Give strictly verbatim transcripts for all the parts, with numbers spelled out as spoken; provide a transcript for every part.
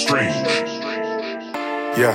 Strange. Yeah.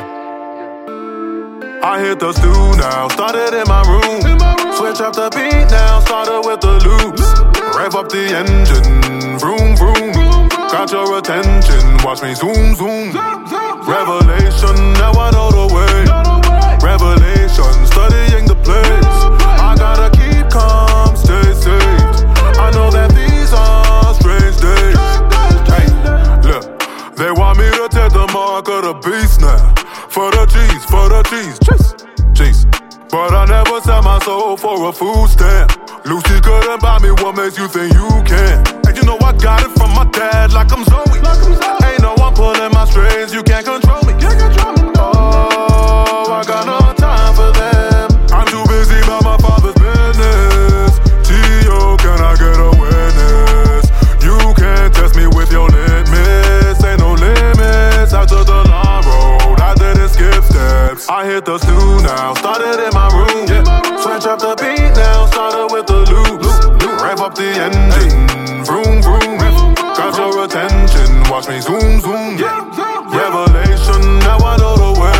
I hit the stew now, started in my room. Switch up the beat now, started with the loops. Rev up the engine, vroom vroom. Got your attention, watch me zoom zoom. Revelation, now I know the way. Revelation, studying the place. I gotta keep calm, stay safe. I know that these are strange days. Hey, look, they want me to take the mark of the beast now. For the cheese, for the cheese, cheese, cheese. But I never sell my soul for a food stamp. Lucy couldn't buy me, what makes you think you can? And you know I got it from my dad like I'm Zoe. Ain't no one pulling my strings, you can't control me. Oh, I got no time for them. I'm too busy about my father's business. T O, can I get a witness? You can't test me with your limits. Ain't no limits after the long road. I didn't skip steps. I hit the stew now, started in my room. Switch up the beat now, started with the loops. Rev up the engine, vroom vroom. Got your attention, watch me zoom zoom. Revelation, now I know the way.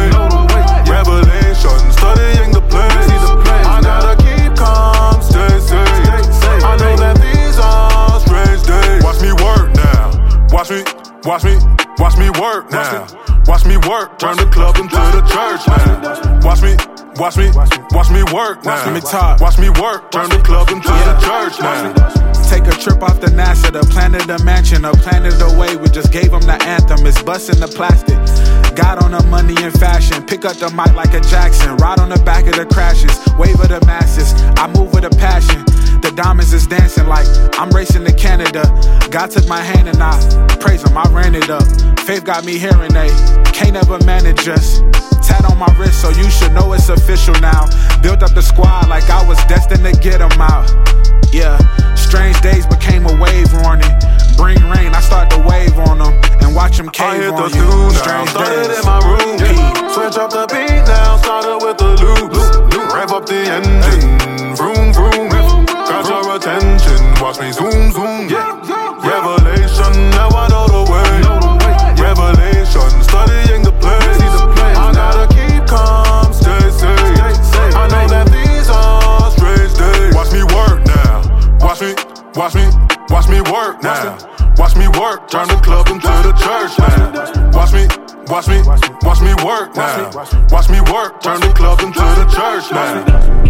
Revelation, studying the place. I gotta keep calm, stay safe. I know that these are strange days. Watch me work now. Watch me, watch me, watch me work now. Watch me work, turn the club into the church now. Watch me, watch me, watch me work now. Watch me work, turn the club into the church now. Take a trip off the NASA, the planet of mansion, a planet away. We just gave them the anthem. It's busting the plastic. Got on the money and fashion. Pick up the mic like a Jackson. Ride on the back of the crashes. Wave of the masses. I move with a passion. The diamonds is dancing like I'm racing to Canada. God took my hand and I praise him. I ran it up. Faith got me hearing they can't ever manage us. Tat on my wrist, so you should know it's official now. Built up the squad like I was destined to get them out. Yeah, strange days became a wave warning. Bring rain, I start to wave on them and watch them cave I hit on the you. stew now, Strange started days. in my room. Switch up the beat now, started with the loops. Rev up the engine, vroom vroom. Got your attention, watch me zoom zoom. Revelation, now I know the way. Revelation, studying the place. I gotta keep calm, stay safe. I know that these are strange days. Watch me work now. Watch me, watch me, watch me work now. Watch me work, turn the club into the church now. Watch me, watch me, watch me work now. Watch me work, turn the club into the church now.